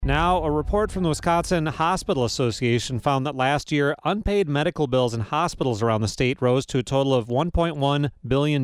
Now, a report from the Wisconsin Hospital Association found that last year, unpaid medical bills in hospitals around the state rose to a total of $1.1 billion.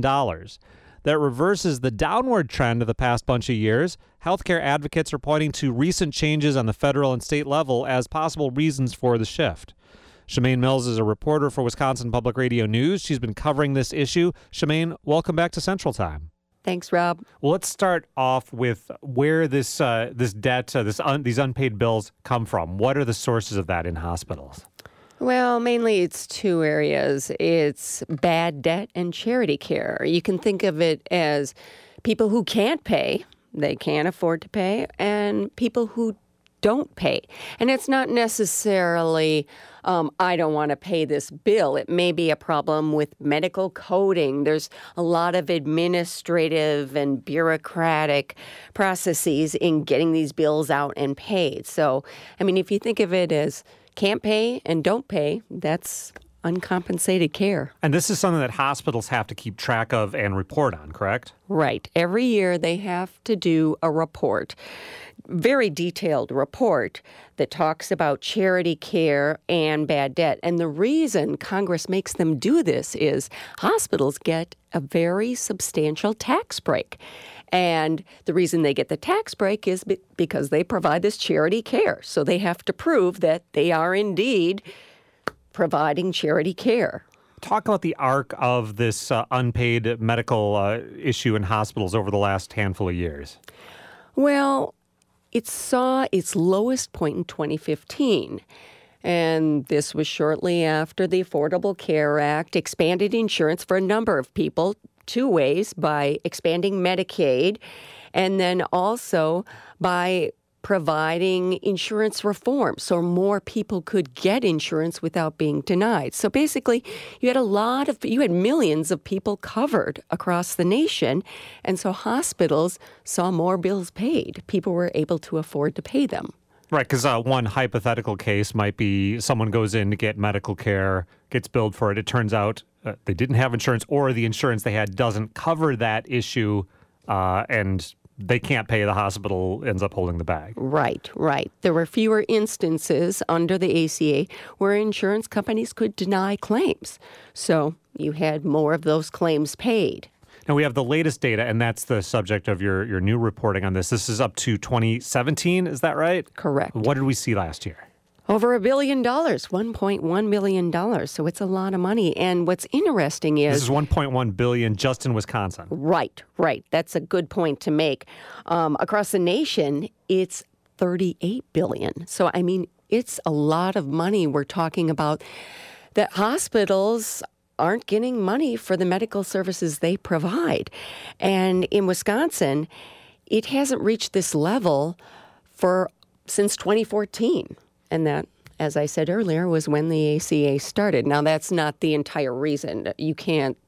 That reverses the downward trend of the past bunch of years. Healthcare advocates are pointing to recent changes on the federal and state level as possible reasons for the shift. Shemaine Mills is a reporter for Wisconsin Public Radio News. She's been covering this issue. Shemaine, welcome back to Central Time. Thanks, Rob. Well, let's start off with where this debt, these unpaid bills come from. What are the sources of that in hospitals? Well, mainly it's two areas. It's bad debt and charity care. You can think of it as people who can't pay, they can't afford to pay, and people who don't pay. And it's not necessarily, I don't want to pay this bill. It may be a problem with medical coding. There's a lot of administrative and bureaucratic processes in getting these bills out and paid. So, I mean, if you think of it as can't pay and don't pay, that's uncompensated care. And this is something that hospitals have to keep track of and report on, correct? Right. Every year they have to do a report, very detailed report that talks about charity care and bad debt. And the reason Congress makes them do this is hospitals get a very substantial tax break. And the reason they get the tax break is because they provide this charity care. So they have to prove that they are indeed providing charity care. Talk about the arc of this unpaid medical issue in hospitals over the last handful of years. Well, it saw its lowest point in 2015. And this was shortly after the Affordable Care Act expanded insurance for a number of people two ways, by expanding Medicaid and then also by providing insurance reform so more people could get insurance without being denied. So basically, you had millions of people covered across the nation, and so hospitals saw more bills paid. People were able to afford to pay them. Right, because one hypothetical case might be someone goes in to get medical care, gets billed for it. It turns out they didn't have insurance, or the insurance they had doesn't cover that issue, and they can't pay. The hospital ends up holding the bag. Right. There were fewer instances under the ACA where insurance companies could deny claims. So you had more of those claims paid. Now, we have the latest data, and that's the subject of your new reporting on this. This is up to 2017, is that right? Correct. What did we see last year? Over $1 billion, $1.1 billion. So it's a lot of money. And what's interesting is... This is $1.1 billion just in Wisconsin. Right. That's a good point to make. Across the nation, it's $38 billion. So, I mean, it's a lot of money we're talking about that hospitals aren't getting money for the medical services they provide. And in Wisconsin, it hasn't reached this level since 2014. And that, as I said earlier, was when the ACA started. Now, that's not the entire reason. You can't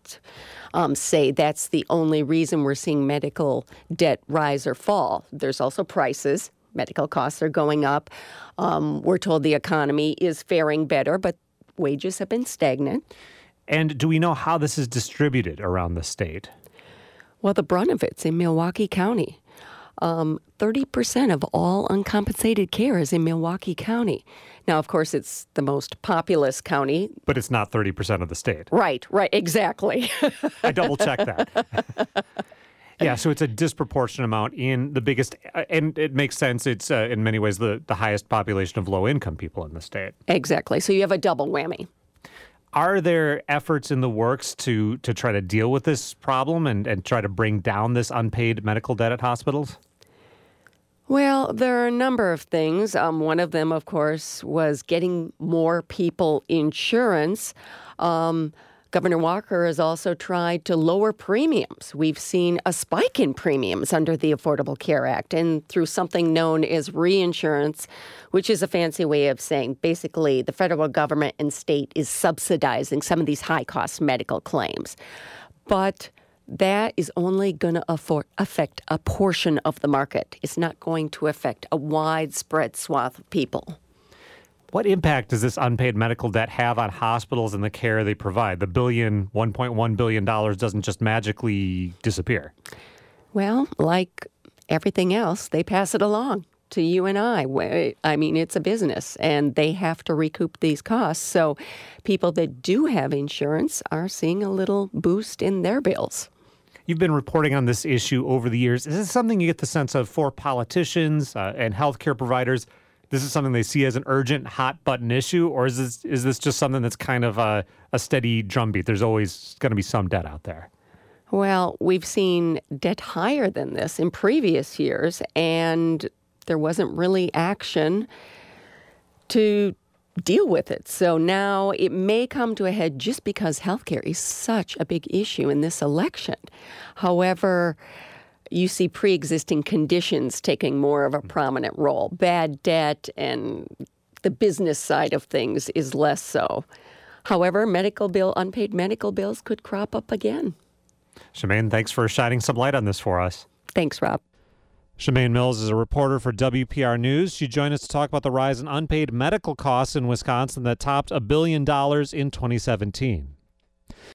say that's the only reason we're seeing medical debt rise or fall. There's also prices. Medical costs are going up. We're told the economy is faring better, but wages have been stagnant. And do we know how this is distributed around the state? Well, the brunt of it's in Milwaukee County. 30% of all uncompensated care is in Milwaukee County. Now, of course, it's the most populous county. But it's not 30% of the state. Right, exactly. I double-checked that. Yeah, so it's a disproportionate amount in the biggest, and it makes sense. It's in many ways the highest population of low-income people in the state. Exactly. So you have a double whammy. Are there efforts in the works to try to deal with this problem and try to bring down this unpaid medical debt at hospitals? Well, there are a number of things. One of them, of course, was getting more people insurance. Governor Walker has also tried to lower premiums. We've seen a spike in premiums under the Affordable Care Act and through something known as reinsurance, which is a fancy way of saying basically the federal government and state is subsidizing some of these high-cost medical claims. But that is only going to affect a portion of the market. It's not going to affect a widespread swath of people. What impact does this unpaid medical debt have on hospitals and the care they provide? The $1.1 billion doesn't just magically disappear. Well, like everything else, they pass it along. to you and I. I mean, it's a business, and they have to recoup these costs. So people that do have insurance are seeing a little boost in their bills. You've been reporting on this issue over the years. Is this something you get the sense of for politicians and healthcare providers? This is something they see as an urgent, hot-button issue, or is this just something that's kind of a steady drumbeat? There's always going to be some debt out there. Well, we've seen debt higher than this in previous years, and there wasn't really action to deal with it. So now it may come to a head just because healthcare is such a big issue in this election. However, you see pre-existing conditions taking more of a prominent role. Bad debt and the business side of things is less so. However, unpaid medical bills could crop up again. Shemaine, thanks for shining some light on this for us. Thanks, Rob. Shemaine Mills is a reporter for WPR News. She joined us to talk about the rise in unpaid medical costs in Wisconsin that topped $1 billion in 2017.